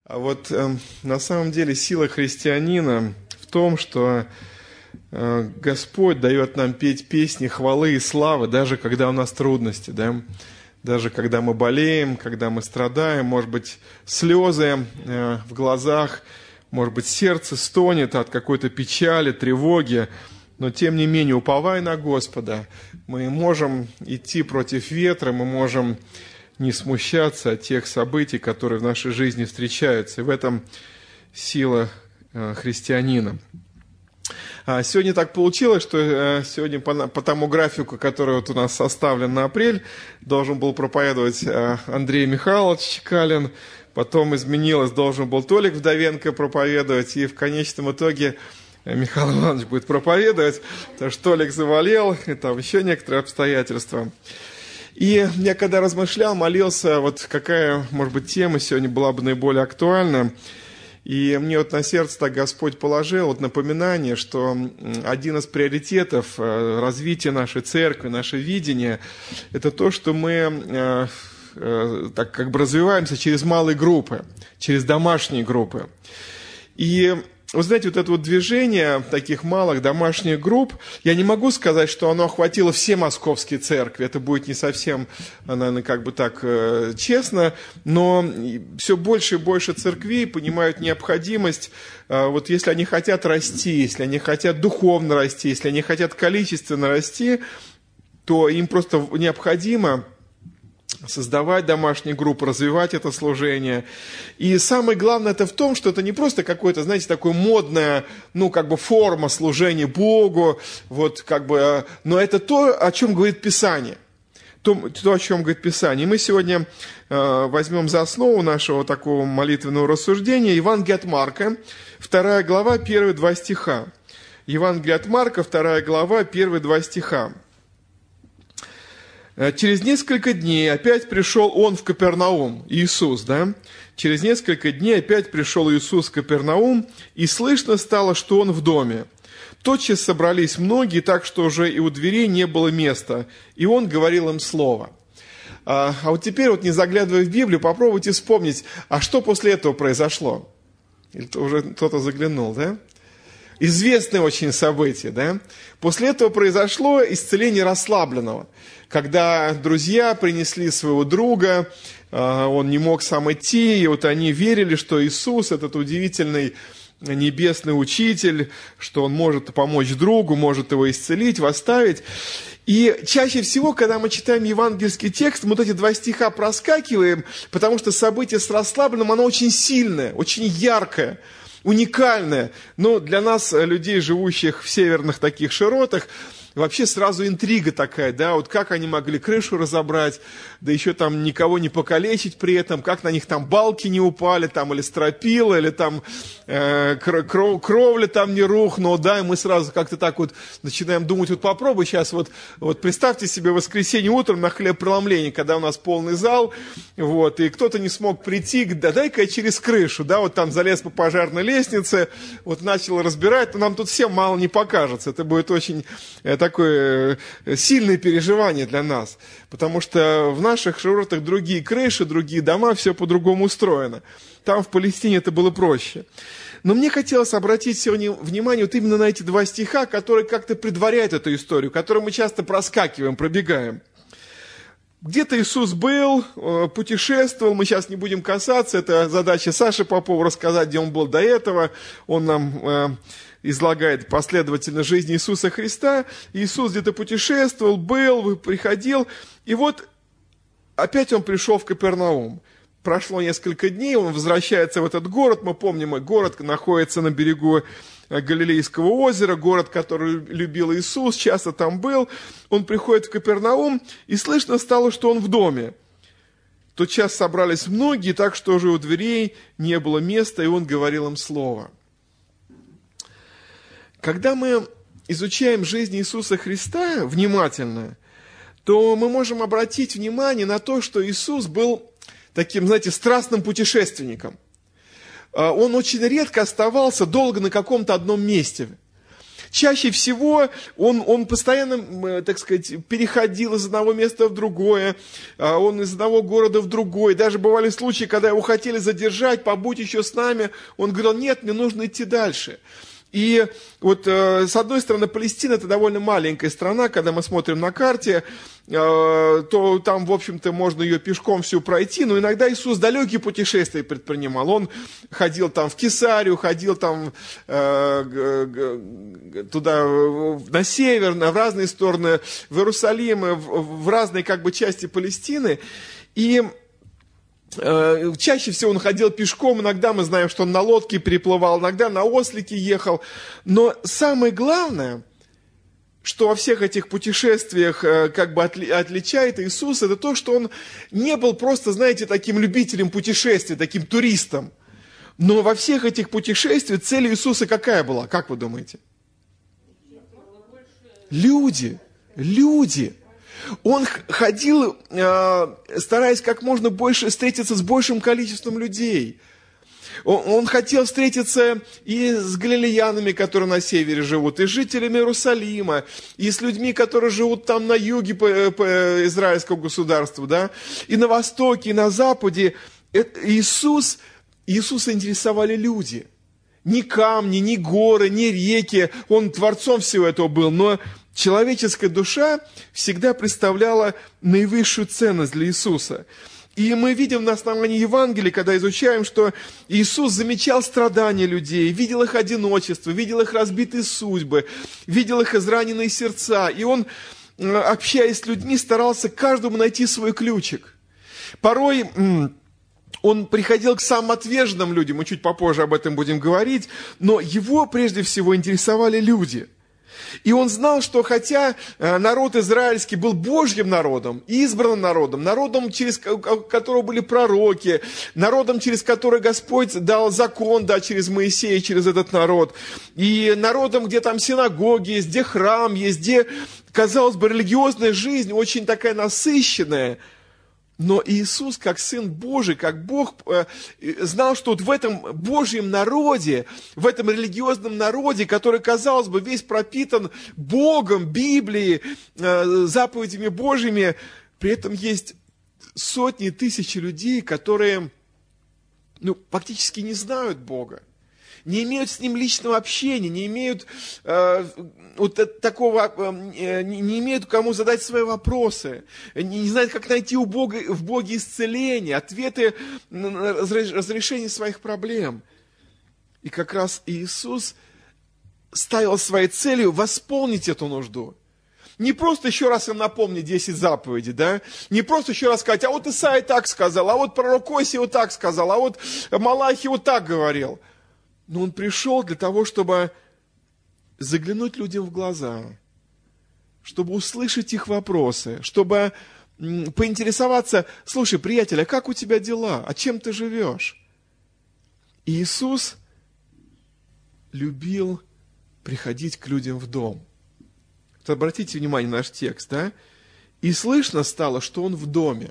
А вот на самом деле сила христианина в том, что Господь дает нам петь песни хвалы и славы, даже когда у нас трудности, да? Даже когда мы болеем, когда мы страдаем, может быть, слезы в глазах, может быть, сердце стонет от какой-то печали, тревоги, но тем не менее, уповая на Господа, мы можем идти против ветра, мы можем не смущаться от тех событий, которые в нашей жизни встречаются. И в этом сила христианина. Сегодня так получилось, что сегодня по тому графику, который вот у нас составлен на апрель, должен был проповедовать Андрей Михайлович Чекалин, потом изменилось, должен был Толик Вдовенко проповедовать, и в конечном итоге Михаил Иванович будет проповедовать, потому что Толик заболел, и там еще некоторые обстоятельства. И я когда размышлял, молился, вот какая, может быть, тема сегодня была бы наиболее актуальна. И мне вот на сердце так Господь положил вот напоминание, что один из приоритетов развития нашей церкви, наше видение, это то, что мы так как бы развиваемся через малые группы, через домашние группы. И вы знаете, вот это вот движение таких малых домашних групп, я не могу сказать, что оно охватило все московские церкви. Это будет не совсем, наверное, как бы так честно, но все больше и больше церквей понимают необходимость, вот если они хотят расти, если они хотят духовно расти, если они хотят количественно расти, то им просто необходимо создавать домашние группы, развивать это служение. И самое главное это в том, что это не просто какое-то, знаете, такое модная, как бы форма служения Богу, вот как бы, но это то, о чем говорит Писание. То, о чем говорит Писание. И мы сегодня возьмем за основу нашего такого молитвенного рассуждения Евангелие от Марка, 2 глава, первые 2 стиха. Евангелие от Марка, 2 глава, первые 2 стиха. Через несколько дней опять пришел он в Капернаум, Иисус, да? Через несколько дней опять пришел Иисус в Капернаум, и слышно стало, что он в доме. Тотчас собрались многие, так что уже и у дверей не было места, и он говорил им слово. А вот теперь, вот не заглядывая в Библию, попробуйте вспомнить, а что после этого произошло? Или уже кто-то заглянул, да? Известное очень событие, да? После этого произошло исцеление расслабленного, когда друзья принесли своего друга, он не мог сам идти, и вот они верили, что Иисус, этот удивительный небесный учитель, что он может помочь другу, может его исцелить, восставить. И чаще всего, когда мы читаем евангельский текст, мы вот эти 2 стиха проскакиваем, потому что событие с расслабленным, оно очень сильное, очень яркое, уникальное. Но для нас, людей, живущих в северных таких широтах, вообще сразу интрига такая, да, вот как они могли крышу разобрать, да еще там никого не покалечить при этом, как на них там балки не упали, там, или стропила, или там кровля там не рухнула, да, и мы сразу как-то так вот начинаем думать, вот попробуй сейчас, вот представьте себе воскресенье утром на хлебопреломлении, когда у нас полный зал, вот, и кто-то не смог прийти, да дай-ка я через крышу, да, вот там залез по пожарной лестнице, вот начал разбирать, но нам тут всем мало не покажется, это будет очень такое сильное переживание для нас, потому что в наших широтах другие крыши, другие дома, все по-другому устроено. Там в Палестине это было проще. Но мне хотелось обратить сегодня внимание вот именно на эти 2 стиха, которые как-то предваряют эту историю, которую мы часто проскакиваем, пробегаем. Где-то Иисус был, путешествовал, мы сейчас не будем касаться, это задача Саши Попова рассказать, где он был до этого, он нам излагает последовательно жизнь Иисуса Христа. Иисус где-то путешествовал, был, приходил, и вот опять он пришел в Капернаум. Прошло несколько дней, он возвращается в этот город, мы помним, город находится на берегу Галилейского озера, город, который любил Иисус, часто там был. Он приходит в Капернаум, и слышно стало, что он в доме. Тотчас собрались многие, так что уже у дверей не было места, и он говорил им слово. Когда мы изучаем жизнь Иисуса Христа внимательно, то мы можем обратить внимание на то, что Иисус был таким, знаете, страстным путешественником. Он очень редко оставался долго на каком-то одном месте. Чаще всего он постоянно, так сказать, переходил из одного места в другое, он из одного города в другой. Даже бывали случаи, когда его хотели задержать, побудь еще с нами. Он говорил, нет, мне нужно идти дальше. И вот с одной стороны, Палестина – это довольно маленькая страна, когда мы смотрим на карте, то там, в общем-то, можно ее пешком всю пройти, но иногда Иисус далекие путешествия предпринимал. Он ходил там в Кесарию, ходил там туда, на север, в разные стороны, в Иерусалим, в разные как бы части Палестины. И чаще всего он ходил пешком, иногда мы знаем, что он на лодке переплывал, иногда на ослике ехал. Но самое главное, что во всех этих путешествиях как бы отличает Иисус, это то, что он не был просто, знаете, таким любителем путешествий, таким туристом. Но во всех этих путешествиях цель Иисуса какая была? Как вы думаете? Люди. Он ходил, стараясь как можно больше встретиться с большим количеством людей. Он хотел встретиться и с галилеянами, которые на севере живут, и с жителями Иерусалима, и с людьми, которые живут там на юге по израильскому государству, да, и на востоке, и на западе. Иисуса интересовали люди. Ни камни, ни горы, ни реки. Он творцом всего этого был, но человеческая душа всегда представляла наивысшую ценность для Иисуса. И мы видим на основании Евангелия, когда изучаем, что Иисус замечал страдания людей, видел их одиночество, видел их разбитые судьбы, видел их израненные сердца. И Он, общаясь с людьми, старался каждому найти свой ключик. Порой Он приходил к самым отверженным людям, мы чуть попозже об этом будем говорить, но Его прежде всего интересовали люди. И Он знал, что хотя народ израильский был Божьим народом, избранным народом, через которого были пророки, народом, через который Господь дал закон, да, через Моисея, через этот народ, и народом, где там синагоги есть, где храм есть, где, казалось бы, религиозная жизнь очень такая насыщенная. Но Иисус, как Сын Божий, как Бог, знал, что вот в этом Божьем народе, в этом религиозном народе, который, казалось бы, весь пропитан Богом, Библией, заповедями Божьими, при этом есть сотни, тысячи людей, которые фактически не знают Бога, не имеют с Ним личного общения, не имеют не имеют кому задать свои вопросы, не знают, как найти в Боге исцеление, ответы, разрешение своих проблем. И как раз Иисус ставил своей целью восполнить эту нужду. Не просто еще раз им напомнить 10 заповедей, да? Не просто еще раз сказать, а вот Исаия так сказал, а вот пророк Осия вот так сказал, а вот Малахий вот так говорил. Но Он пришел для того, чтобы заглянуть людям в глаза, чтобы услышать их вопросы, чтобы поинтересоваться, слушай, приятель, а как у тебя дела? А чем ты живешь? И Иисус любил приходить к людям в дом. Вот обратите внимание на наш текст, да? И слышно стало, что Он в доме.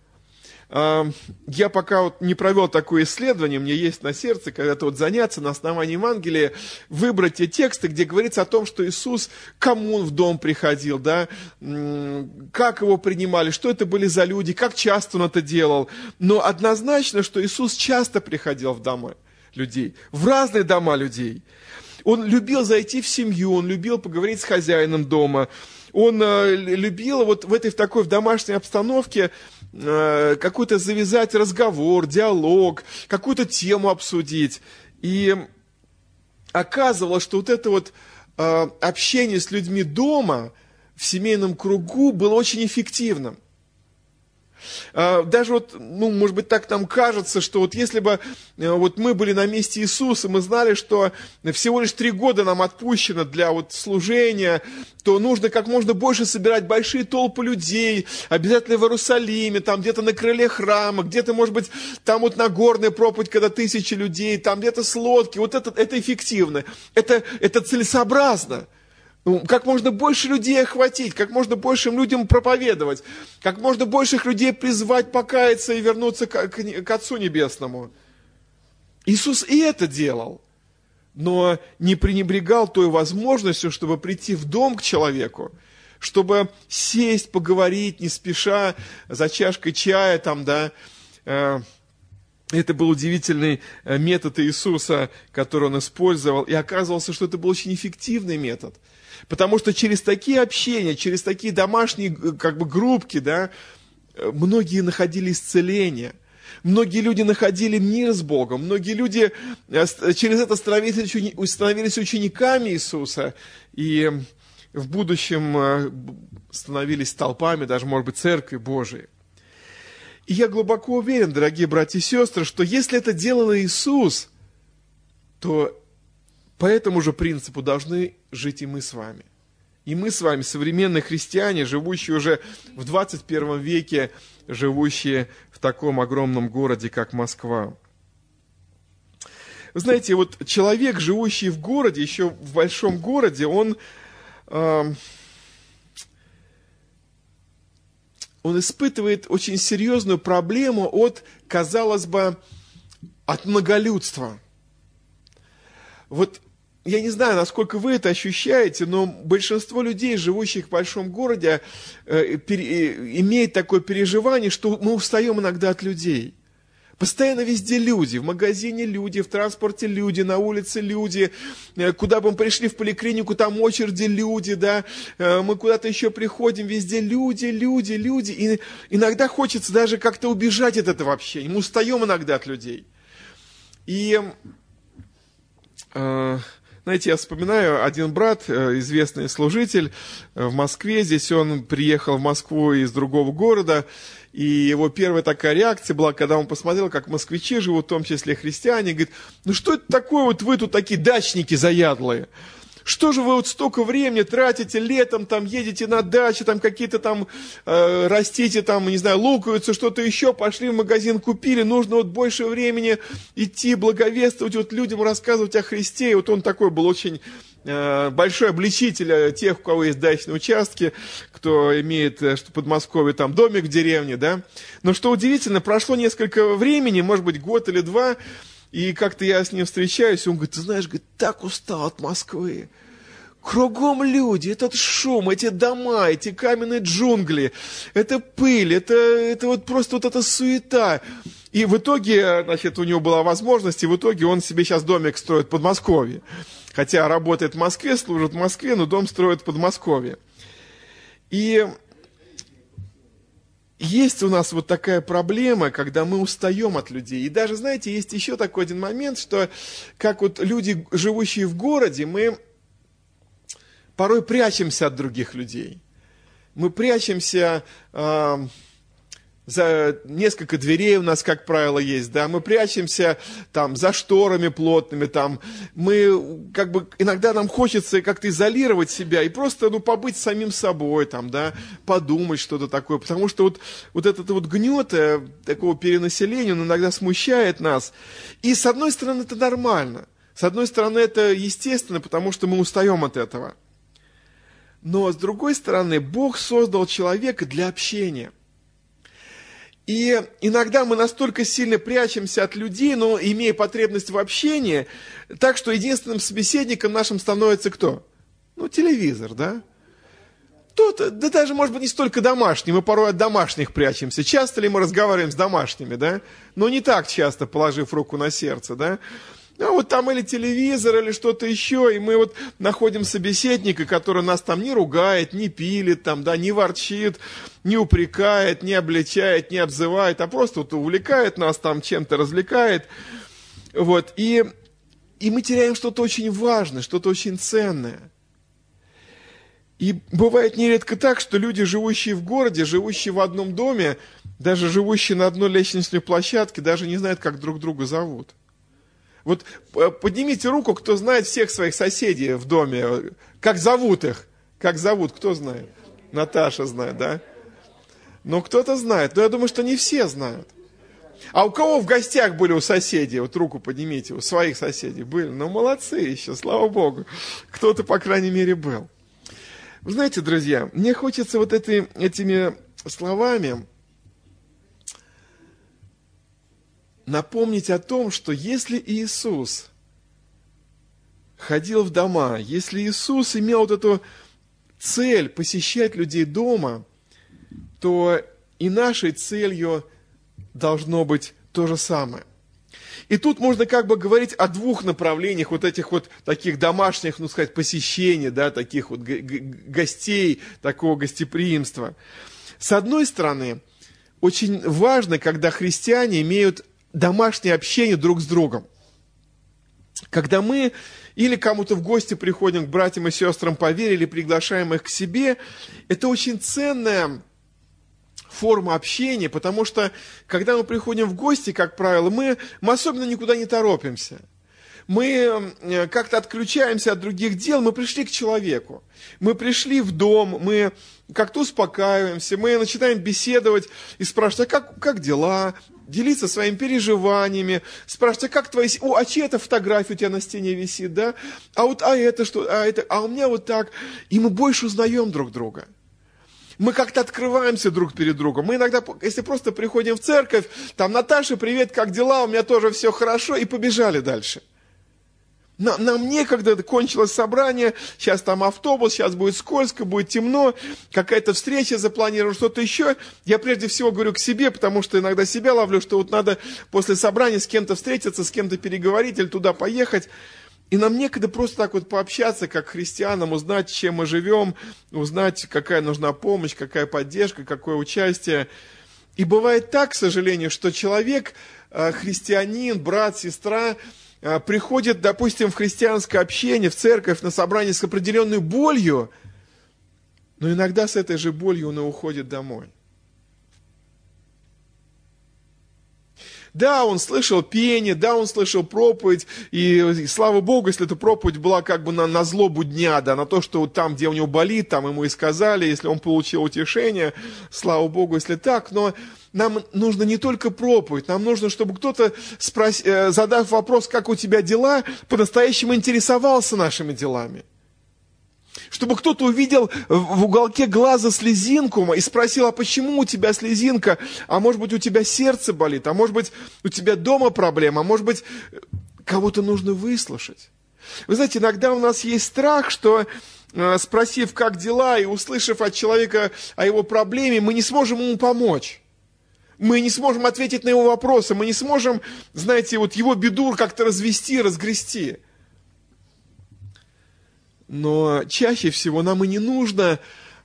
Я пока не провел такое исследование, мне есть на сердце когда-то заняться на основании Евангелия, выбрать те тексты, где говорится о том, что Иисус, кому Он в дом приходил, да, как Его принимали, что это были за люди, как часто Он это делал. Но однозначно, что Иисус часто приходил в дома людей, в разные дома людей. Он любил зайти в семью, Он любил поговорить с хозяином дома, Он любил в такой домашней обстановке какой-то завязать разговор, диалог, какую-то тему обсудить. И оказывалось, что общение с людьми дома, в семейном кругу, было очень эффективным. Даже может быть, так нам кажется, что если бы мы были на месте Иисуса, мы знали, что всего лишь 3 года нам отпущено для служения, то нужно как можно больше собирать большие толпы людей, обязательно в Иерусалиме, там где-то на крыле храма, где-то, может быть, там на горной проповедь, когда 1000 людей, там где-то с лодки. Это эффективно, это целесообразно. Как можно больше людей охватить, как можно большим людям проповедовать, как можно больших людей призвать покаяться и вернуться к Отцу Небесному. Иисус и это делал. но не пренебрегал той возможностью, чтобы прийти в дом к человеку, чтобы сесть, поговорить, не спеша, за чашкой чая, там, да. Это был удивительный метод Иисуса, который он использовал, и оказывался, что это был очень эффективный метод. Потому что через такие общения, через такие домашние группки, да, многие находили исцеление. Многие люди находили мир с Богом, многие люди через это становились учениками Иисуса и в будущем становились толпами, даже, может быть, Церкви Божией. И я глубоко уверен, дорогие братья и сестры, что если это делал Иисус, то по этому же принципу должны жить и мы с вами. И мы с вами, современные христиане, живущие уже в 21 веке, живущие в таком огромном городе, как Москва. Вы знаете, вот человек, живущий в городе, еще в большом городе, он испытывает очень серьезную проблему от, казалось бы, от многолюдства. Вот я не знаю, насколько вы это ощущаете, но большинство людей, живущих в большом городе, имеет такое переживание, что мы устаем иногда от людей. Постоянно везде люди, в магазине люди, в транспорте люди, на улице люди, куда бы мы пришли, в поликлинику, там очереди люди, да, мы куда-то еще приходим, везде люди, и иногда хочется даже как-то убежать от этого общения, мы устаем иногда от людей. И, знаете, я вспоминаю, один брат, известный служитель в Москве, здесь он приехал в Москву из другого города, и его первая такая реакция была, когда он посмотрел, как москвичи живут, в том числе христиане, говорит, ну что это такое, вот вы тут такие дачники заядлые? Что же вы вот столько времени тратите летом, там едете на дачу, там какие-то там растите, там, не знаю, луковицу, что-то еще, пошли в магазин, купили, нужно вот больше времени идти, благовествовать, вот людям рассказывать о Христе. И вот он такой был очень большой обличитель тех, у кого есть дачные участки, кто имеет, что в Подмосковье там домик в деревне, да. Но что удивительно, прошло несколько времени, может быть, год или два, и как-то я с ним встречаюсь, и он говорит, ты знаешь, говорит, так устал от Москвы. Кругом люди, этот шум, эти дома, эти каменные джунгли, это пыль, это вот просто вот эта суета. И в итоге, значит, у него была возможность, и в итоге он себе сейчас домик строит в Подмосковье. Хотя работает в Москве, служит в Москве, но дом строит в Подмосковье. И есть у нас вот такая проблема, когда мы устаем от людей. И даже, знаете, есть еще такой один момент, что как вот люди, живущие в городе, мы порой прячемся от других людей. Мы прячемся за несколько дверей у нас, как правило, есть, да, мы прячемся там за шторами плотными, там, мы как бы, иногда нам хочется как-то изолировать себя и просто, побыть самим собой, там, да, подумать что-то такое, потому что вот этот вот гнет такого перенаселения, он иногда смущает нас, и с одной стороны это нормально, с одной стороны это естественно, потому что мы устаем от этого, но с другой стороны Бог создал человека для общения. И иногда мы настолько сильно прячемся от людей, но имея потребность в общении, так что единственным собеседником нашим становится кто? Телевизор, да? Да даже, может быть, не столько домашний, мы порой от домашних прячемся. Часто ли мы разговариваем с домашними, да? Но не так часто, положив руку на сердце, да? Вот там или телевизор, или что-то еще, и мы вот находим собеседника, который нас там не ругает, не пилит, там, да, не ворчит, не упрекает, не обличает, не обзывает, а просто вот увлекает нас там, чем-то развлекает. Вот, и мы теряем что-то очень важное, что-то очень ценное. И бывает нередко так, что люди, живущие в городе, живущие в одном доме, даже живущие на одной лестничной площадке, даже не знают, как друг друга зовут. Вот поднимите руку, кто знает всех своих соседей в доме. Как зовут их? Как зовут? Кто знает? Наташа знает, да? Кто-то знает. Но я думаю, что не все знают. А у кого в гостях были у соседей? Вот руку поднимите, у своих соседей были. Молодцы еще, слава Богу. Кто-то, по крайней мере, был. Вы знаете, друзья, мне хочется вот этими словами напомнить о том, что если Иисус ходил в дома, если Иисус имел вот эту цель посещать людей дома, то и нашей целью должно быть то же самое. И тут можно как бы говорить о двух направлениях вот этих вот таких домашних, ну сказать, посещений, да, таких вот гостей, такого гостеприимства. С одной стороны, очень важно, когда христиане имеют домашнее общение друг с другом. Когда мы или кому-то в гости приходим к братьям и сестрам по вере, или приглашаем их к себе, это очень ценная форма общения, потому что, когда мы приходим в гости, как правило, мы особенно никуда не торопимся. Мы как-то отключаемся от других дел, мы пришли к человеку. Мы пришли в дом, мы как-то успокаиваемся, мы начинаем беседовать и спрашивать, а как дела? Делиться своими переживаниями, спрашивать, а как твои... а чья это фотография у тебя на стене висит, да? А это что? А у меня вот так. И мы больше узнаем друг друга. Мы как-то открываемся друг перед другом. Мы иногда, если просто приходим в церковь, там, Наташа, привет, как дела? У меня тоже все хорошо, и побежали дальше. Нам некогда, кончилось собрание, сейчас там автобус, сейчас будет скользко, будет темно, какая-то встреча запланирована, что-то еще. Я прежде всего говорю к себе, потому что иногда себя ловлю, что вот надо после собрания с кем-то встретиться, с кем-то переговорить или туда поехать. И нам некогда просто так вот пообщаться, как христианам, узнать, чем мы живем, узнать, какая нужна помощь, какая поддержка, какое участие. И бывает так, к сожалению, что человек, христианин, брат, сестра, приходит, допустим, в христианское общение, в церковь, на собрание с определенной болью, но иногда с этой же болью он и уходит домой. Да, он слышал пение, да, он слышал проповедь, и слава Богу, если эта проповедь была как бы на злобу дня, да, на то, что там, где у него болит, там ему и сказали, если он получил утешение, слава Богу, если так, но нам нужно не только проповедь, нам нужно, чтобы кто-то, задав вопрос, как у тебя дела, по-настоящему интересовался нашими делами. Чтобы кто-то увидел в уголке глаза слезинку и спросил, а почему у тебя слезинка? А может быть, у тебя сердце болит? А может быть, у тебя дома проблема? А может быть, кого-то нужно выслушать? Вы знаете, иногда у нас есть страх, что, спросив, как дела, и услышав от человека о его проблеме, мы не сможем ему помочь. Мы не сможем ответить на его вопросы, мы не сможем, знаете, вот его беду как-то развести, разгрести. Но чаще всего нам и не нужно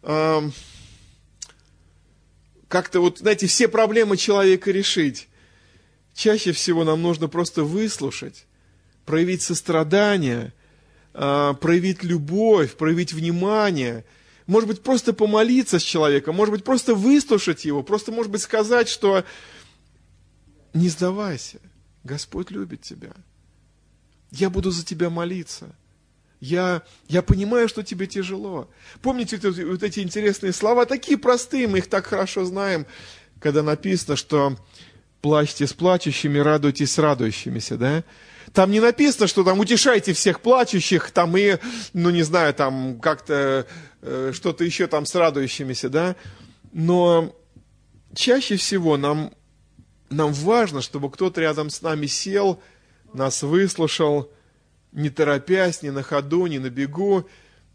как-то вот, знаете, все проблемы человека решить. Чаще всего нам нужно просто выслушать, проявить сострадание, проявить любовь, проявить внимание. Может быть, просто помолиться с человеком, может быть, просто выслушать его, просто, может быть, сказать, что не сдавайся, Господь любит тебя. Я буду за тебя молиться. Я понимаю, что тебе тяжело. Помните вот эти интересные слова, такие простые, мы их так хорошо знаем, когда написано, что плачьте с плачущими, радуйтесь с радующимися, да? Там не написано, что там утешайте всех плачущих, там и, ну не знаю, там как-то что-то еще там с радующимися, да? Но чаще всего нам важно, чтобы кто-то рядом с нами сел, нас выслушал, не торопясь, не на ходу, не на бегу.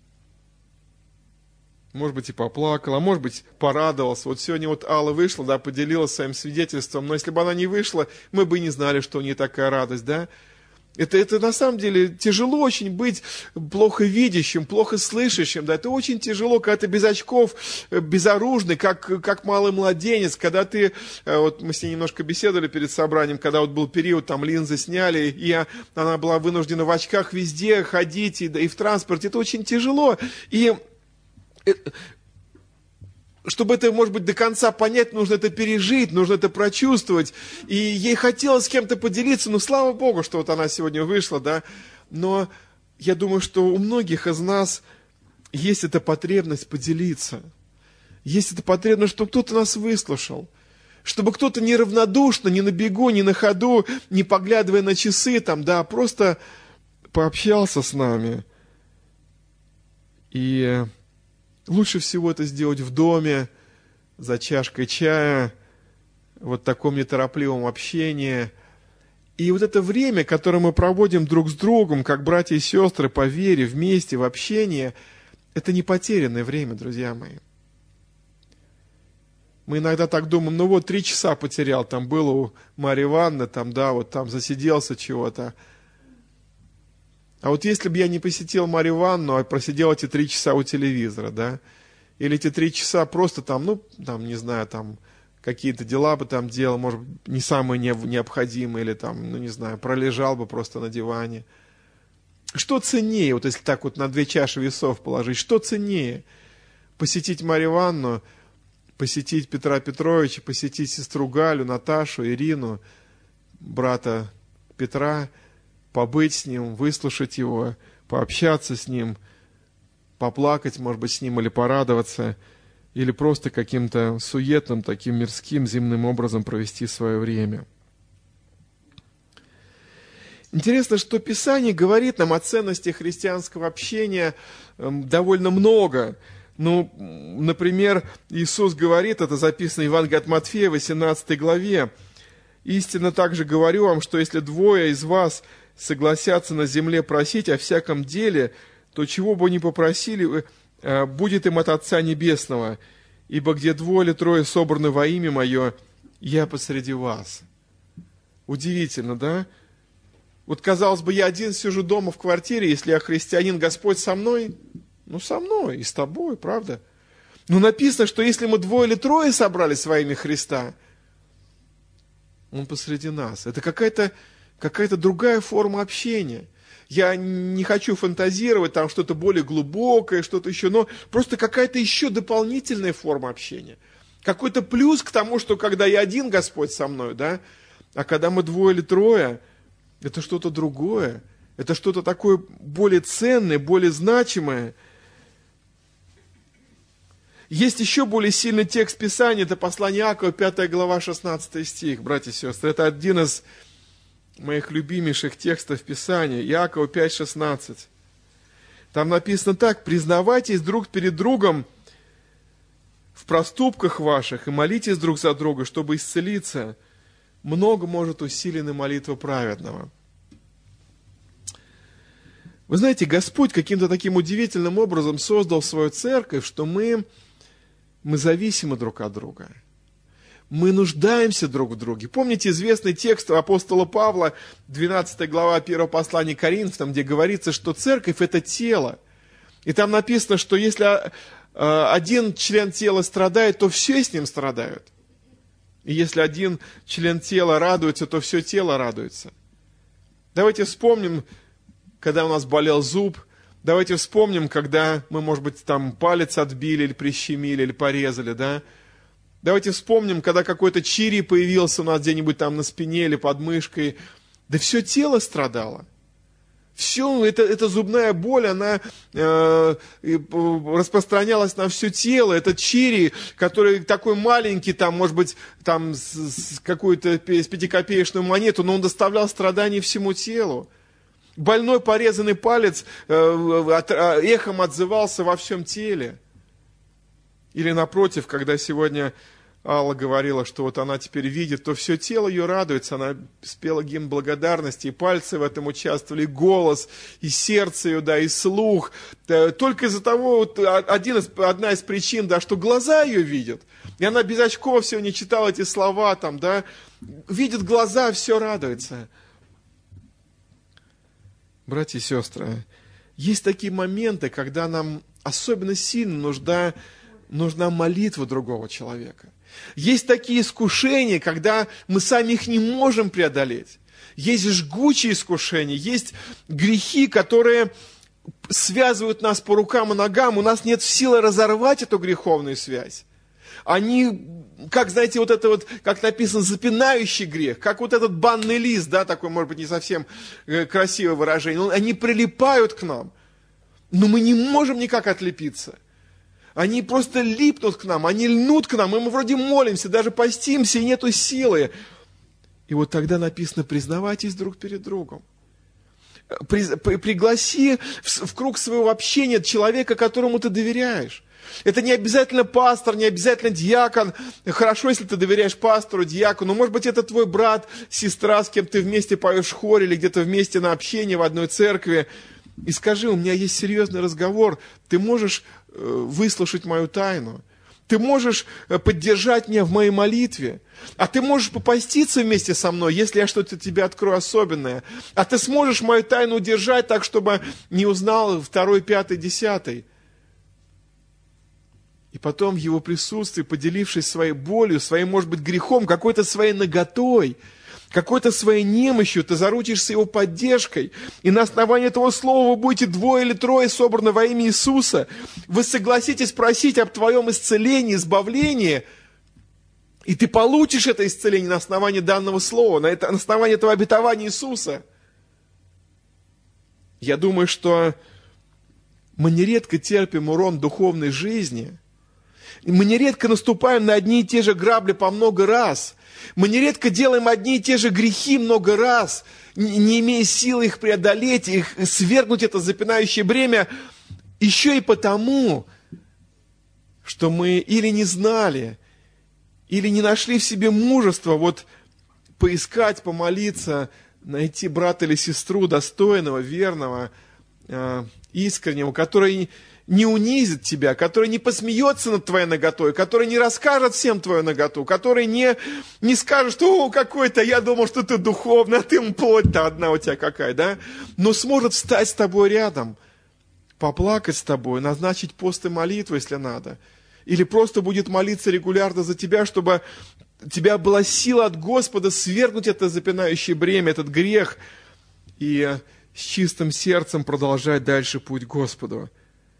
Может быть, и поплакала, а может быть, порадовался. Вот сегодня вот Алла вышла, да, поделилась своим свидетельством, но если бы она не вышла, мы бы и не знали, что у нее такая радость, да. Это на самом деле тяжело очень быть плохо видящим, плохо слышащим, да, это очень тяжело, когда ты без очков, безоружный, как малый младенец, когда ты, вот мы с ней немножко беседовали перед собранием, когда вот был период, там линзы сняли, и она была вынуждена в очках везде ходить, и в транспорте, это очень тяжело, и чтобы это, может быть, до конца понять, нужно это пережить, нужно это прочувствовать. И ей хотелось с кем-то поделиться, но слава Богу, что вот она сегодня вышла, да. Но я думаю, что у многих из нас есть эта потребность поделиться. Есть эта потребность, чтобы кто-то нас выслушал. Чтобы кто-то неравнодушно, не на бегу, не на ходу, не поглядывая на часы, там, да, просто пообщался с нами. И лучше всего это сделать в доме, за чашкой чая, вот в таком неторопливом общении. И вот это время, которое мы проводим друг с другом, как братья и сестры по вере, вместе, в общении, это не потерянное время, друзья мои. Мы иногда так думаем, 3 часа потерял, там было у Марьи Ивановны, там засиделся чего-то. А вот если бы я не посетил Марью Ивановну, а просидел эти 3 часа у телевизора, да, или эти 3 часа просто какие-то дела бы там делал, может быть, не самые необходимые, или пролежал бы просто на диване. Что ценнее, вот если так вот на 2 чаши весов положить, что ценнее? Посетить Марью Ивановну, посетить Петра Петровича, посетить сестру Галю, Наташу, Ирину, брата Петра, побыть с ним, выслушать его, пообщаться с ним, поплакать, может быть, с ним или порадоваться, или просто каким-то суетным, таким мирским, земным образом провести свое время. Интересно, что Писание говорит нам о ценности христианского общения довольно много. Например, Иисус говорит, это записано в Евангелии от Матфея, 18 главе, «Истинно также говорю вам, что если 2 из вас согласятся на земле просить о всяком деле, то чего бы ни попросили, будет им от Отца Небесного, ибо где 2 или 3 собраны во имя Мое, я посреди вас». Удивительно, да? Вот, казалось бы, я один сижу дома в квартире, если я христианин, Господь со мной? Со мной и с тобой, правда? Но написано, что если мы 2 или 3 собрались во имя Христа, Он посреди нас. Это какая-то другая форма общения. Я не хочу фантазировать, там что-то более глубокое, что-то еще, но просто какая-то еще дополнительная форма общения. Какой-то плюс к тому, что когда я один, Господь со мной, да, а когда мы 2 или 3, это что-то другое. Это что-то такое более ценное, более значимое. Есть еще более сильный текст Писания, это послание Иакова, 5 глава, 16 стих, братья и сестры. Это один из моих любимейших текстов Писания, Иакова 5:16. Там написано так: «Признавайтесь друг перед другом в проступках ваших и молитесь друг за друга, чтобы исцелиться. Много может усиленной молитва праведного». Вы знаете, Господь каким-то таким удивительным образом создал свою церковь, что мы зависимы друг от друга. Мы нуждаемся друг в друге. Помните известный текст апостола Павла, 12 глава 1 послания Коринфянам, где говорится, что церковь – это тело. И там написано, что если один член тела страдает, то все с ним страдают. И если один член тела радуется, то все тело радуется. Давайте вспомним, когда у нас болел зуб. Давайте вспомним, когда мы, может быть, там палец отбили, или прищемили, или порезали, да? Давайте вспомним, когда какой-то чирий появился у нас где-нибудь там на спине или под мышкой. Да все тело страдало. Все, эта зубная боль, она распространялась на все тело. Этот чирий, который такой маленький, там, может быть, там с какую-то 5-копеечную монету, но он доставлял страдания всему телу. Больной порезанный палец эхом отзывался во всем теле. Или напротив, когда сегодня Алла говорила, что вот она теперь видит, то все тело ее радуется. Она спела гимн благодарности, и пальцы в этом участвовали, и голос, и сердце ее, да, и слух. Только из-за того, одна из причин, да, что глаза ее видят. И она без очков сегодня читала эти слова, там, да, видит глаза, все радуется. Братья и сестры, есть такие моменты, когда нам особенно сильно нужна молитва другого человека. Есть такие искушения, когда мы сами их не можем преодолеть. Есть жгучие искушения, есть грехи, которые связывают нас по рукам и ногам. У нас нет силы разорвать эту греховную связь. Они, как, знаете, вот это вот, как написано, запинающий грех, как вот этот банный лист, да, такой, может быть, не совсем красивое выражение, но они прилипают к нам, но мы не можем никак отлепиться. Они просто липнут к нам, они льнут к нам, и мы вроде молимся, даже постимся, и нету силы. И вот тогда написано: признавайтесь друг перед другом. Пригласи в круг своего общения человека, которому ты доверяешь. Это не обязательно пастор, не обязательно диакон. Хорошо, если ты доверяешь пастору, диакону. Может быть, это твой брат, сестра, с кем ты вместе поешь в хоре или где-то вместе на общении в одной церкви. И скажи, у меня есть серьезный разговор. Ты можешь выслушать мою тайну. Ты можешь поддержать меня в моей молитве. А ты можешь попаститься вместе со мной, если я что-то тебе открою особенное. А ты сможешь мою тайну удержать так, чтобы не узнал 2, 5, 10. И потом в его присутствии, поделившись своей болью, своим, может быть, грехом, какой-то своей наготой, какой-то своей немощью, ты заручишься его поддержкой. И на основании этого слова вы будете 2 или 3 собраны во имя Иисуса. Вы согласитесь просить об твоем исцелении, избавлении, и ты получишь это исцеление на основании данного слова, на основании этого обетования Иисуса. Я думаю, что мы нередко терпим урон духовной жизни. Мы нередко наступаем на одни и те же грабли по много раз. Мы нередко делаем одни и те же грехи много раз, не имея силы их преодолеть, их свергнуть это запинающее бремя, еще и потому, что мы или не знали, или не нашли в себе мужества вот поискать, помолиться, найти брата или сестру достойного, верного, искреннего, который не унизит тебя, который не посмеется над твоей наготой, который не расскажет всем твою наготу, который не скажет, что какой-то, я думал, что ты духовный, а ты плоть-то одна у тебя какая, да? Но сможет встать с тобой рядом, поплакать с тобой, назначить пост и молитву, если надо. Или просто будет молиться регулярно за тебя, чтобы у тебя была сила от Господа свергнуть это запинающее бремя, этот грех, и с чистым сердцем продолжать дальше путь к Господу.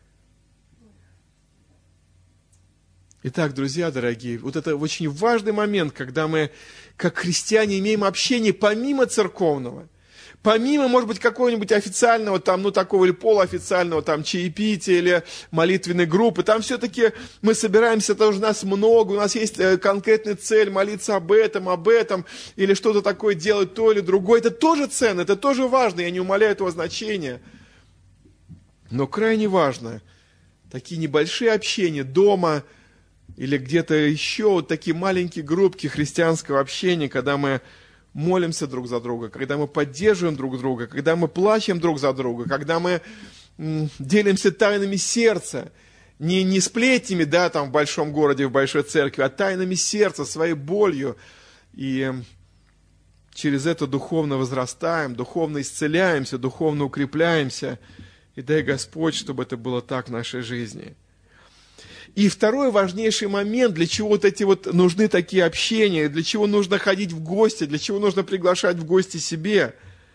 Итак, друзья дорогие, вот это очень важный момент, когда мы, как христиане, имеем общение помимо церковного, помимо, может быть, какого-нибудь официального, такого или полуофициального, чаепития или молитвенной группы. Там все-таки мы собираемся, тоже нас много, у нас есть конкретная цель молиться об этом, или что-то такое делать, то или другое. Это тоже ценно, это тоже важно, я не умаляю этого значения. Но крайне важно, такие небольшие общения дома, или где-то еще вот такие маленькие группки христианского общения, когда мы молимся друг за друга, когда мы поддерживаем друг друга, когда мы плачем друг за друга, когда мы делимся тайнами сердца, не сплетнями, в большом городе, в большой церкви, а тайнами сердца, своей болью. И через это духовно возрастаем, духовно исцеляемся, духовно укрепляемся. И дай Господь, чтобы это было так в нашей жизни. И второй важнейший момент, для чего нужны такие общения, для чего нужно ходить в гости, для чего нужно приглашать в гости себе,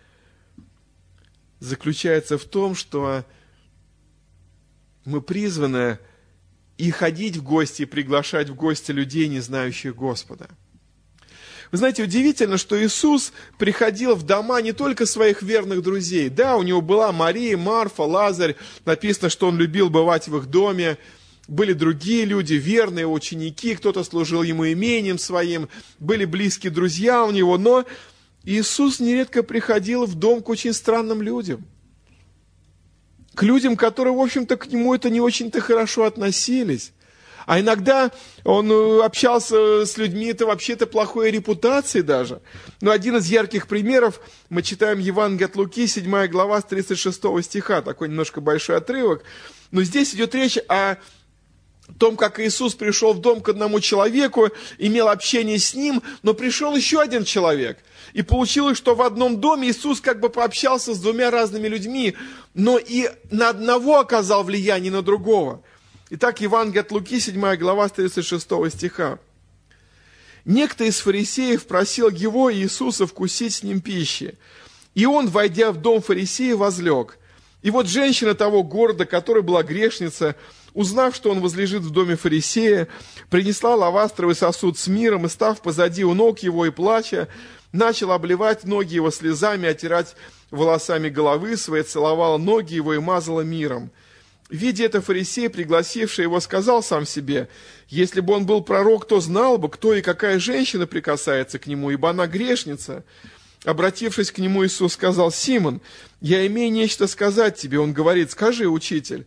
заключается в том, что мы призваны и ходить в гости, и приглашать в гости людей, не знающих Господа. Вы знаете, удивительно, что Иисус приходил в дома не только своих верных друзей. Да, у него была Мария, Марфа, Лазарь, написано, что он любил бывать в их доме. Были другие люди, верные ученики, кто-то служил ему имением своим, были близкие друзья у него, но Иисус нередко приходил в дом к очень странным людям. К людям, которые, в общем-то, к нему это не очень-то хорошо относились. А иногда он общался с людьми, это вообще-то плохой репутацией даже. Но один из ярких примеров, мы читаем Евангелие от Луки, 7 глава, с 36 стиха, такой немножко большой отрывок. Но здесь идет речь о том, как Иисус пришел в дом к одному человеку, имел общение с ним, но пришел еще один человек. И получилось, что в одном доме Иисус пообщался с 2 разными людьми, но и на одного оказал влияние, на другого. Итак, Евангелие от Луки, 7 глава, с 36 стиха. «Некто из фарисеев просил его, Иисуса, вкусить с ним пищи. И он, войдя в дом фарисея, возлег. И вот женщина того города, которая была грешница, узнав, что он возлежит в доме фарисея, принесла алавастровый сосуд с миром и, став позади у ног его и плача, начала обливать ноги его слезами, отирать волосами головы своей, целовала ноги его и мазала миром. Видя это, фарисей, пригласивший его, сказал сам себе: если бы он был пророк, то знал бы, кто и какая женщина прикасается к нему, ибо она грешница. Обратившись к нему, Иисус сказал: Симон, я имею нечто сказать тебе. Он говорит: скажи, учитель.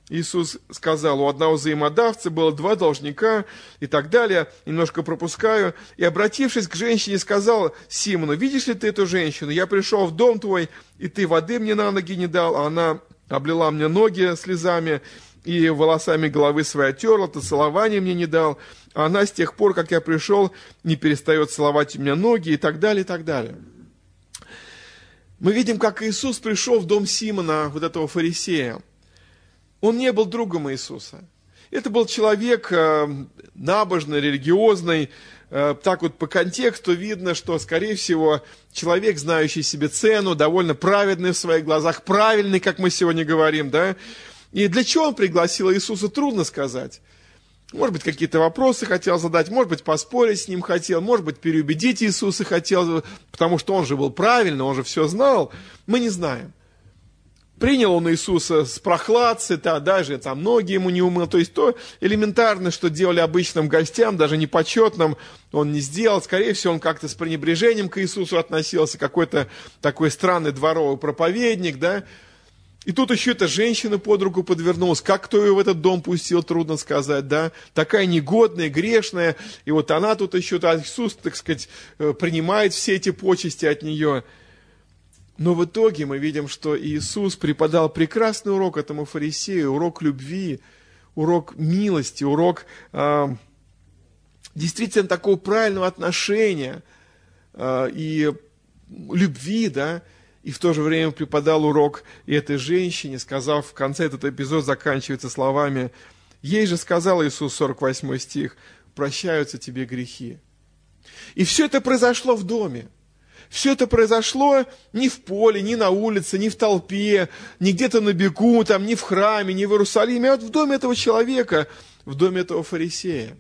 Иисус сказал, у одного взаимодавца было 2 должника и так далее, немножко пропускаю. И, обратившись к женщине, сказал Симону, видишь ли ты эту женщину? Я пришел в дом твой, и ты воды мне на ноги не дал, а она облила мне ноги слезами и волосами головы своей оттерла, ты целования мне не дал, а она с тех пор, как я пришел, не перестает целовать у меня ноги и так далее, и так далее. Мы видим, как Иисус пришел в дом Симона, вот этого фарисея. Он не был другом Иисуса. Это был человек набожный, религиозный. Так вот по контексту видно, что, скорее всего, человек, знающий себе цену, довольно праведный в своих глазах, правильный, как мы сегодня говорим, да. И для чего он пригласил Иисуса, трудно сказать. Может быть, какие-то вопросы хотел задать, может быть, поспорить с ним хотел, может быть, переубедить Иисуса хотел, потому что он же был правильный, он же все знал. Мы не знаем. Принял он Иисуса с прохладцей, даже там ноги ему не умыл. То есть то элементарно, что делали обычным гостям, даже непочетным, он не сделал. Скорее всего, он как-то с пренебрежением к Иисусу относился, какой-то такой странный дворовый проповедник, да. И тут еще эта женщина под руку подвернулась. Как кто ее в этот дом пустил, трудно сказать, да. Такая негодная, грешная. И вот она тут еще, Иисус, так сказать, принимает все эти почести от нее. Но в итоге мы видим, что Иисус преподал прекрасный урок этому фарисею, урок любви, урок милости, урок действительно такого правильного отношения и любви, да, и в то же время преподал урок и этой женщине, сказав, в конце этот эпизод заканчивается словами, ей же сказал Иисус, 48 стих, прощаются тебе грехи. И все это произошло в доме. Все это произошло не в поле, не на улице, не в толпе, не где-то на бегу, там, не в храме, не в Иерусалиме, а вот в доме этого человека, в доме этого фарисея.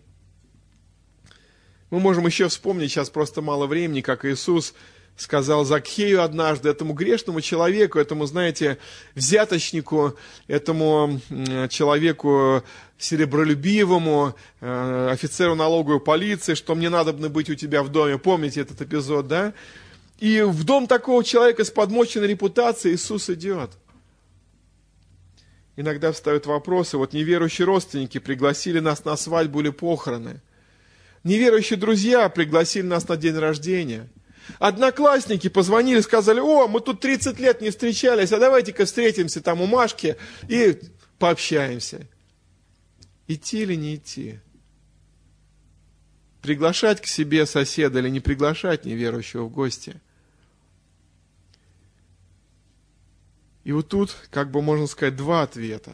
Мы можем еще вспомнить, сейчас просто мало времени, как Иисус сказал Закхею однажды, этому грешному человеку, этому, знаете, взяточнику, этому человеку серебролюбивому, офицеру налоговой полиции, что мне надобно быть у тебя в доме. Помните этот эпизод, да? И в дом такого человека с подмоченной репутацией Иисус идет. Иногда встают вопросы, вот неверующие родственники пригласили нас на свадьбу или похороны. Неверующие друзья пригласили нас на день рождения. Одноклассники позвонили, сказали, о, мы тут 30 лет не встречались, а давайте-ка встретимся там у Машки и пообщаемся. Идти или не идти? Приглашать к себе соседа или не приглашать неверующего в гости? И вот тут, как бы можно сказать, 2 ответа.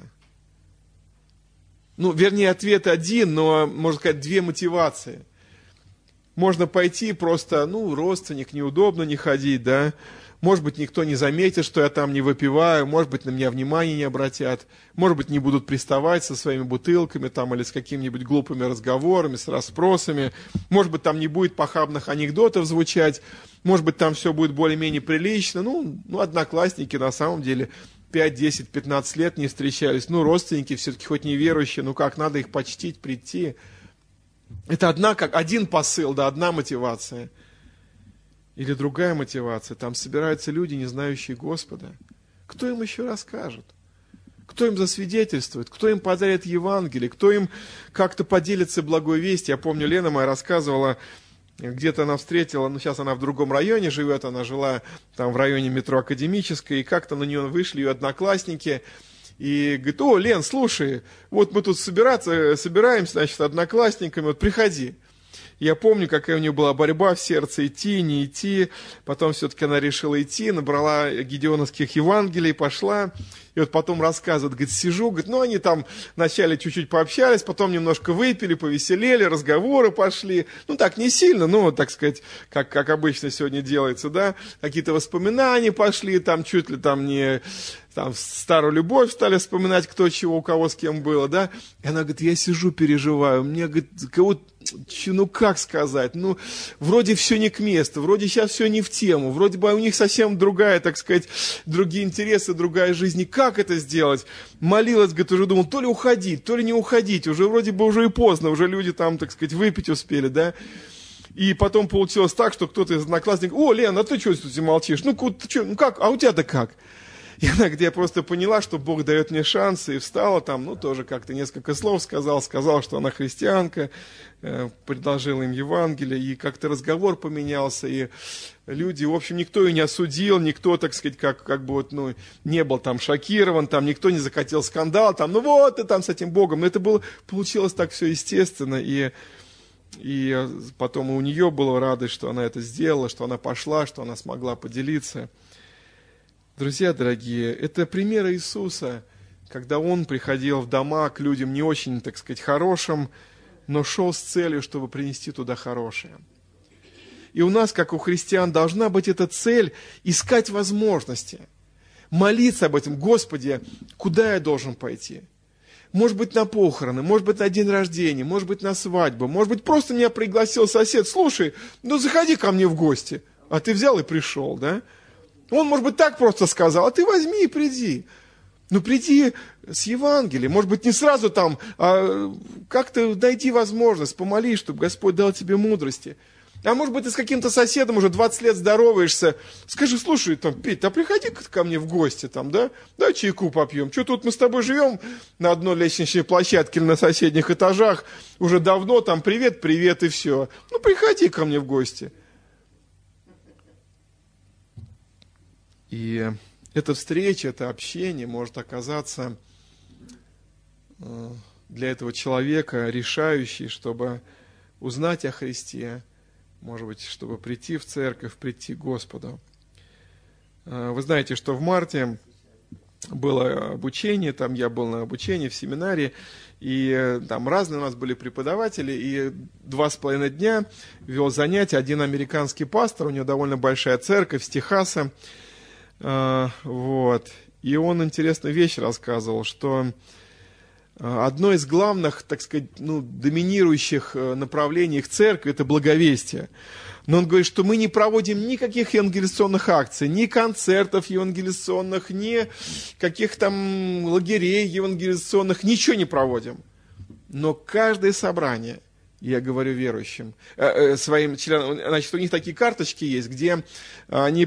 Вернее, ответ один, но, можно сказать, 2 мотивации. Можно пойти просто, родственник, неудобно не ходить, да. Может быть, никто не заметит, что я там не выпиваю, может быть, на меня внимания не обратят, может быть, не будут приставать со своими бутылками там или с какими-нибудь глупыми разговорами, с расспросами, может быть, там не будет похабных анекдотов звучать, может быть, там все будет более-менее прилично. Одноклассники на самом деле 5, 10, 15 лет не встречались, родственники все-таки хоть не верующие, надо их почтить, прийти. Это один посыл, да, одна мотивация. Или другая мотивация. Там собираются люди, не знающие Господа. Кто им еще расскажет? Кто им засвидетельствует? Кто им подарит Евангелие? Кто им как-то поделится благой вестью? Я помню, Лена моя рассказывала, где-то она встретила, сейчас она в другом районе живет, она жила там в районе метро Академической, и как-то на нее вышли ее одноклассники, и говорит, о, Лен, слушай, вот мы тут собираемся, значит, одноклассниками, вот приходи. Я помню, какая у нее была борьба в сердце, идти, не идти. Потом все-таки она решила идти, набрала гедеоновских Евангелий, пошла. И вот потом рассказывает, говорит, сижу, говорит, они там вначале чуть-чуть пообщались, потом немножко выпили, повеселели, разговоры пошли. Так не сильно, так сказать, как обычно сегодня делается, да. Какие-то воспоминания пошли, там чуть ли там не... Там старую любовь стали вспоминать, кто чего, у кого с кем было, да. И она говорит, я сижу, переживаю. Мне, говорит, как сказать, вроде все не к месту, вроде сейчас все не в тему, вроде бы у них совсем другая, так сказать, другие интересы, другая жизнь. И как это сделать? Молилась, говорит, уже думал, то ли уходить, то ли не уходить. Уже вроде бы уже и поздно, уже люди там, так сказать, выпить успели, да. И потом получилось так, что кто-то из одноклассников, о, Лена, а ты что тут молчишь? Как, а у тебя-то как? И она где просто поняла, что Бог дает мне шансы, и встала там, тоже как-то несколько слов сказала, что она христианка, предложила им Евангелие, и как-то разговор поменялся, и люди, в общем, никто ее не осудил, никто, так сказать, не был там шокирован, там никто не закатил скандал, там, ты там с этим Богом. Но это получилось так все естественно, и потом у нее была радость, что она это сделала, что она пошла, что она смогла поделиться. Друзья дорогие, это пример Иисуса, когда Он приходил в дома к людям не очень, так сказать, хорошим, но шел с целью, чтобы принести туда хорошее. И у нас, как у христиан, должна быть эта цель искать возможности, молиться об этом. Господи, куда я должен пойти? Может быть, на похороны, может быть, на день рождения, может быть, на свадьбу, может быть, просто меня пригласил сосед. Слушай, заходи ко мне в гости. А ты взял и пришел, да? Он, может быть, так просто сказал, а ты возьми и приди. Приди с Евангелием. Может быть, не сразу там, а как-то найди возможность, помолись, чтобы Господь дал тебе мудрости. А может быть, ты с каким-то соседом уже 20 лет здороваешься. Скажи, слушай, Петь, приходи ко мне в гости, да? Дай чайку попьем. Что тут мы с тобой живем на одной лестничной площадке или на соседних этажах уже давно, привет, и все. Приходи ко мне в гости. И эта встреча, это общение может оказаться для этого человека решающей, чтобы узнать о Христе, может быть, чтобы прийти в церковь, прийти к Господу. Вы знаете, что в марте было обучение, я был на обучении в семинаре, и там разные у нас были преподаватели, и 2,5 дня вел занятия один американский пастор, у него довольно большая церковь с Техаса. И он интересную вещь рассказывал, что одно из главных, так сказать, доминирующих направлений их церкви – это благовестие. Но он говорит, что мы не проводим никаких евангелизационных акций, ни концертов евангелизационных, ни каких там лагерей евангелизационных, ничего не проводим. Но каждое собрание, я говорю верующим, своим членам, у них такие карточки есть, где они,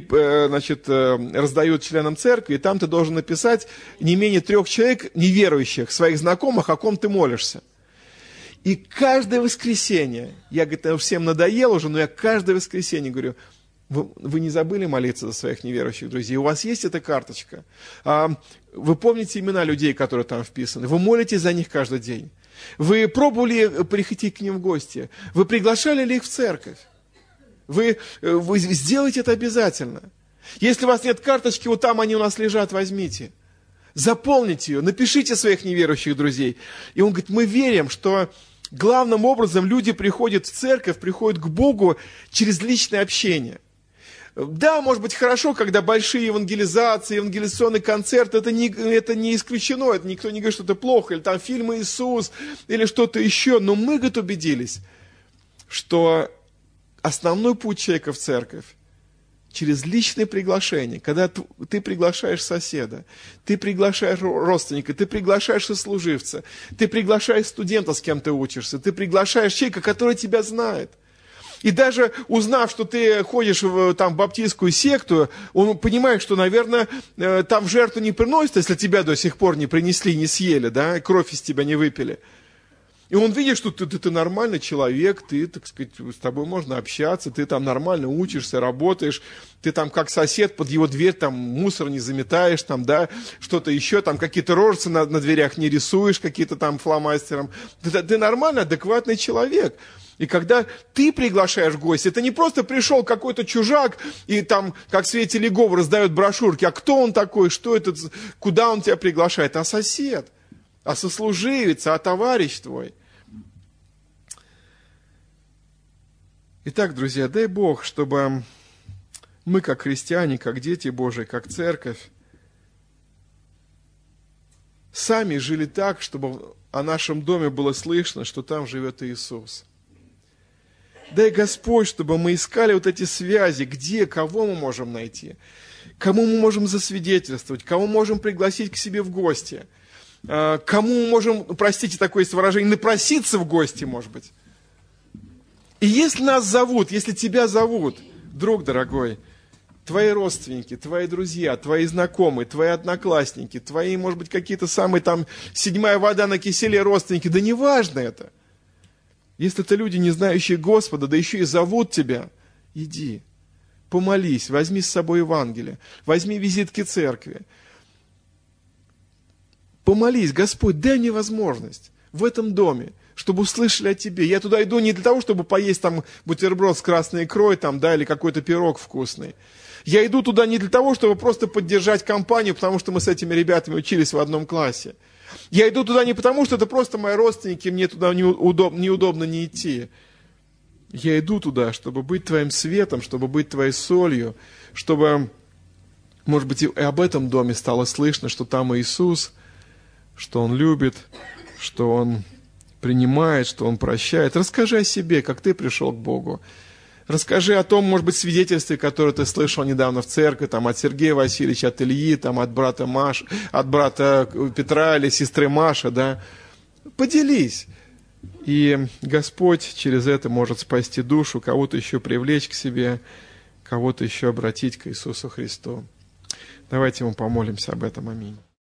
раздают членам церкви, и там ты должен написать не менее 3 человек неверующих, своих знакомых, о ком ты молишься. И каждое воскресенье, я, говорит, всем надоел уже, но я каждое воскресенье говорю, вы не забыли молиться за своих неверующих друзей? У вас есть эта карточка? Вы помните имена людей, которые там вписаны? Вы молитесь за них каждый день? Вы пробовали прийти к ним в гости? Вы приглашали ли их в церковь? Вы сделайте это обязательно. Если у вас нет карточки, там они у нас лежат, возьмите. Заполните ее, напишите своих неверующих друзей. И он говорит, мы верим, что главным образом люди приходят в церковь, приходят к Богу через личное общение. Да, может быть, хорошо, когда большие евангелизации, евангелизационный концерт, это не исключено, это никто не говорит, что это плохо, или там фильм «Иисус», или что-то еще, но мы, говорит, убедились, что основной путь человека в церковь через личное приглашение, когда ты приглашаешь соседа, ты приглашаешь родственника, ты приглашаешь сослуживца, ты приглашаешь студента, с кем ты учишься, ты приглашаешь человека, который тебя знает. И даже узнав, что ты ходишь в баптистскую секту, он понимает, что, наверное, там жертву не приносят, если тебя до сих пор не принесли, не съели, да, и кровь из тебя не выпили. И он видит, что ты нормальный человек, ты, так сказать, с тобой можно общаться, ты там нормально учишься, работаешь, ты там как сосед под его дверь мусор не заметаешь, что-то еще, какие-то рожицы на дверях не рисуешь, какие-то фломастером. Ты нормальный, адекватный человек. И когда ты приглашаешь гостя, это не просто пришел какой-то чужак и как в Свете Легова, раздает брошюрки, а кто он такой, что это, куда он тебя приглашает, а сосед, а сослуживец, а товарищ твой. Итак, друзья, дай Бог, чтобы мы, как христиане, как дети Божии, как церковь, сами жили так, чтобы о нашем доме было слышно, что там живет Иисус. Дай Господь, чтобы мы искали эти связи, где, кого мы можем найти, кому мы можем засвидетельствовать, кого можем пригласить к себе в гости, кому мы можем, простите, такое есть выражение, напроситься в гости, может быть. И если нас зовут, если тебя зовут, друг дорогой, твои родственники, твои друзья, твои знакомые, твои одноклассники, твои, может быть, какие-то самые там седьмая вода на киселе родственники, да неважно это. Если это люди, не знающие Господа, да еще и зовут тебя, иди, помолись, возьми с собой Евангелие, возьми визитки церкви. Помолись, Господь, дай мне возможность в этом доме, чтобы услышали о тебе. Я туда иду не для того, чтобы поесть там бутерброд с красной икрой, там, да, или какой-то пирог вкусный. Я иду туда не для того, чтобы просто поддержать компанию, потому что мы с этими ребятами учились в одном классе. Я иду туда не потому, что это просто мои родственники, мне туда неудобно не идти. Я иду туда, чтобы быть твоим светом, чтобы быть твоей солью, чтобы, может быть, и об этом доме стало слышно, что там Иисус, что Он любит, что Он принимает, что Он прощает. Расскажи о себе, как ты пришел к Богу. Расскажи о том, может быть, свидетельстве, которое ты слышал недавно в церкви, там, от Сергея Васильевича, от Ильи, там, от брата Петра или сестры Маши, да. Поделись. И Господь через это может спасти душу, кого-то еще привлечь к себе, кого-то еще обратить к Иисусу Христу. Давайте Ему помолимся об этом. Аминь.